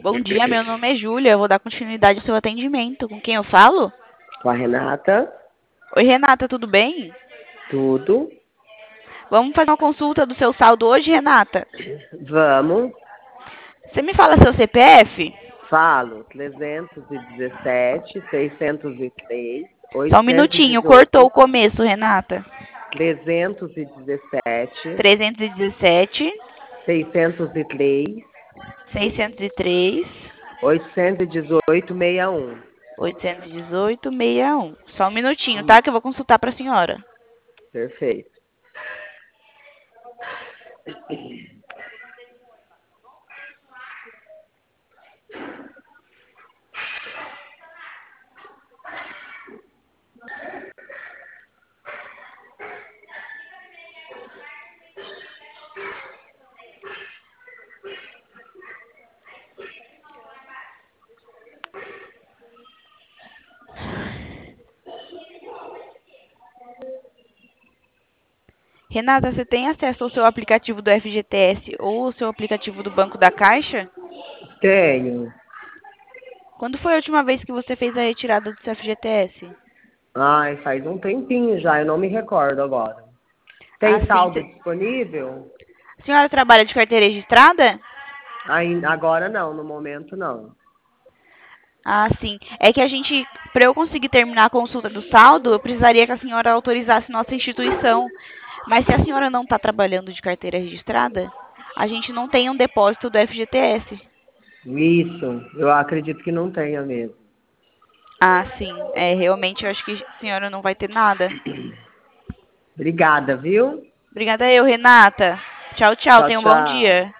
Bom dia, meu nome é Júlia. Eu vou dar continuidade ao seu atendimento. Com quem eu falo? Com a Renata, Oi, Renata, tudo bem? tudo. Vamos fazer uma consulta do seu saldo hoje, Renata? Vamos. Você me fala seu CPF? Falo 317, 603, Só um minutinho, cortou o 818, começo, Renata. 317, 317, 603, 603, 818, 61. 818, 61. Só um minutinho, tá? Que eu vou consultar para a senhora. Perfeito. Renata, você tem acesso ao seu aplicativo do FGTS ou ao seu aplicativo do Banco da Caixa? Tenho. Quando foi a última vez que você fez a retirada do seu FGTS? Ai, faz um tempinho já, eu não me recordo agora. Ah, Tem sim. saldo disponível? A senhora trabalha de carteira registrada? Agora não, no momento não. Ah, sim. É que a gente, para eu conseguir terminar a consulta do saldo, eu precisaria que a senhora autorizasse nossa instituição. Mas se a senhora não está trabalhando de carteira registrada, a gente não tem um depósito do FGTS. Isso, eu acredito que não tenha mesmo. Ah, sim. É, realmente eu acho que a senhora não vai ter nada. Obrigada, viu? Obrigada eu, Renata. Tchau, tchau. Tchau, Tenha um bom tchau. dia.